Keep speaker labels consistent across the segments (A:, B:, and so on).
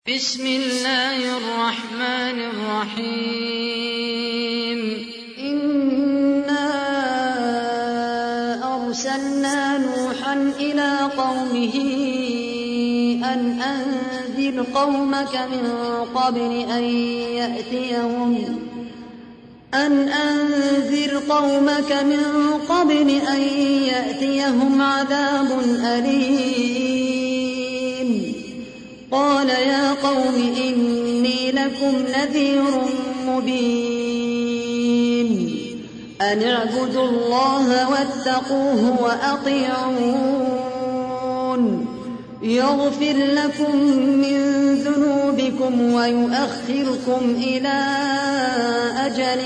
A: بسم الله الرحمن الرحيم
B: إنا أرسلنا نوحا إلى قومه أن أنذر قومك من قبل أن يأتيهم عذاب أليم. قال يا قوم إني لكم نذير مبين أن اعبدوا الله واتقوه وأطيعون يغفر لكم من ذنوبكم ويؤخركم إلى أجل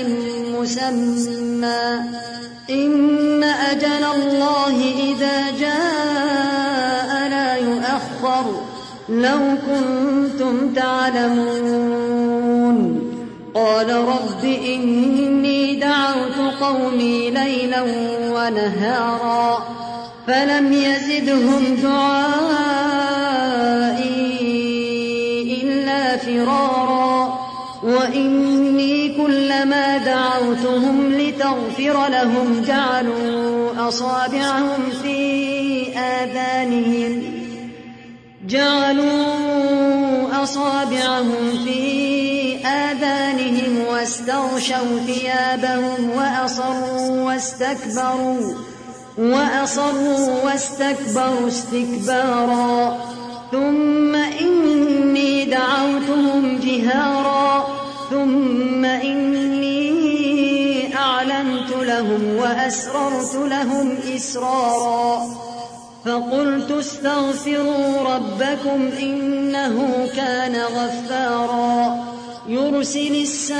B: مسمى إن أجل الله إذا جاء لا يؤخر لو كنتم تعلمون. قال رب إني دعوت قومي ليلا ونهارا فلم يزدهم دعائي إلا فرارا وإني كلما دعوتهم لتغفر لهم جعلوا أصابعهم في آذانهم واستغشوا ثيابهم وأصروا واستكبروا استكبارا. ثم إني دعوتهم جهارا ثم إني أعلنت لهم وأسررت لهم إسرارا. فقلت استغفروا ربكم إنه كان غفارا يرسل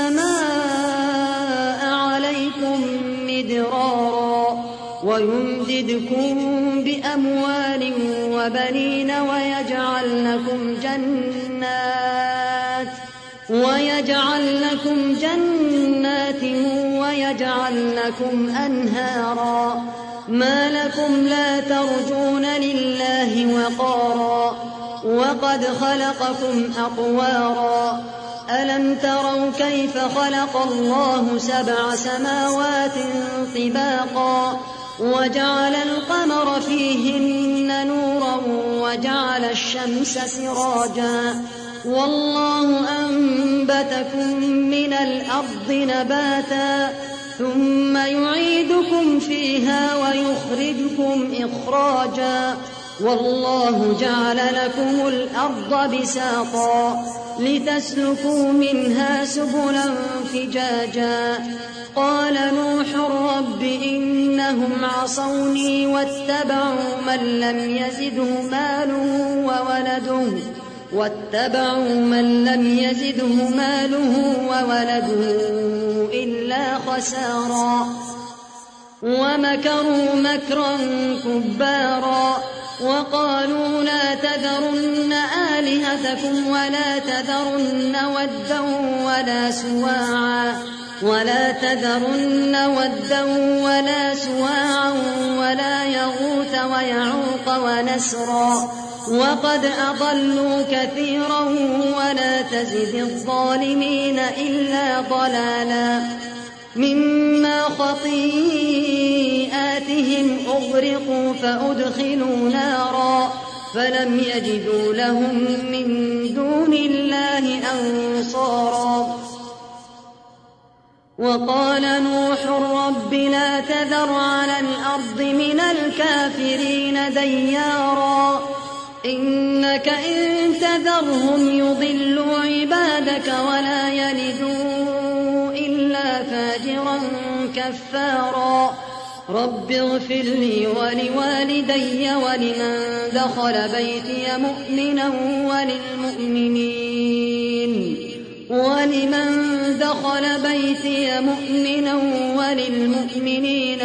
B: السماء عليكم مدرارا ويمددكم بأموال وبنين ويجعل لكم جنات ويجعل لكم أنهارا. ما لكم لا ترجون لله وقارا وقد خلقكم أطوارا. ألم تروا كيف خلق الله 7 سماوات طباقا وجعل القمر فيهن نورا وجعل الشمس سراجا والله أنبتكم من الأرض نباتا ثم يعيدكم فيها ويخرجكم إخراجا والله جعل لكم الأرض بساطا لتسلكوا منها سبلا فجاجا. قال نوح رب إنهم عصوني واتبعوا من لم يزده ماله وولده إلا خسارا ومكروا مكرا كبارا. وقالوا لا تذرن آلهتكم ولا تذرن ودا ولا سواعا ولا يغوث ويعوق ونسرا وقد أضلوا كثيرا ولا تزد الظالمين إلا ضلالا. مما خطيئاتهم أغرقوا فأدخلوا نارا فلم يجدوا لهم من دون الله أنصارا. وقال نوح رب لا تذر على الأرض من الكافرين ديارا إنك إن تذرهم يضلوا عبادك ولا يلدوا إلا فاجرا كفارا. رب اغفر لي ولوالدي ولمن دخل بيتي مؤمنا وللمؤمنين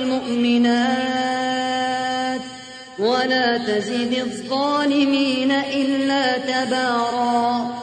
B: والمؤمنات ولا تزد الظالمين إلا تبارا.